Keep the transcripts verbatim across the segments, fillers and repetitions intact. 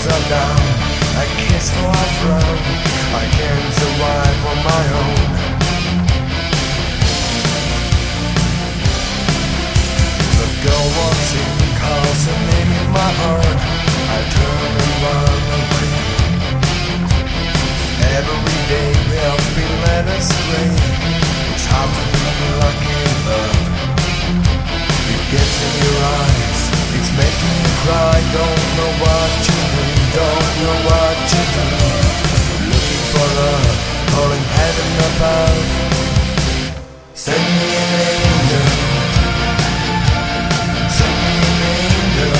are down, a kiss for a frown. I can't survive on my own. The girl walks in, calls her name in my heart. I turn and run away. Every day we've been led astray. It's hard to be lucky in love. It gets in your eyes, it's making you cry. Don't know what you do, don't know what you do. Looking for love, calling heaven above. Send me an angel, send me an angel.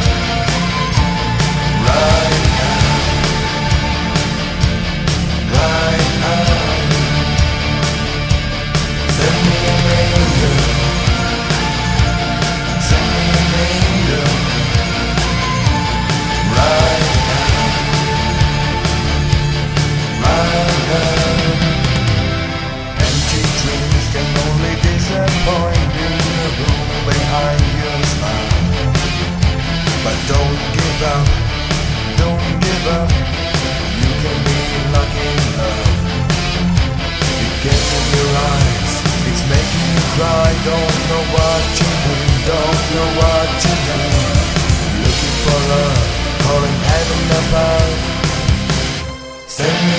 Right now, right now. Send me an angel, send me an angel. Right now, right now. Empty dreams can only disappoint in the room behind your smile. But don't give up, don't give up. You can be lucky in love. It gets in your eyes, it's making you cry. Don't know what you do, don't know what you do. Looking for love, calling heaven above. Send me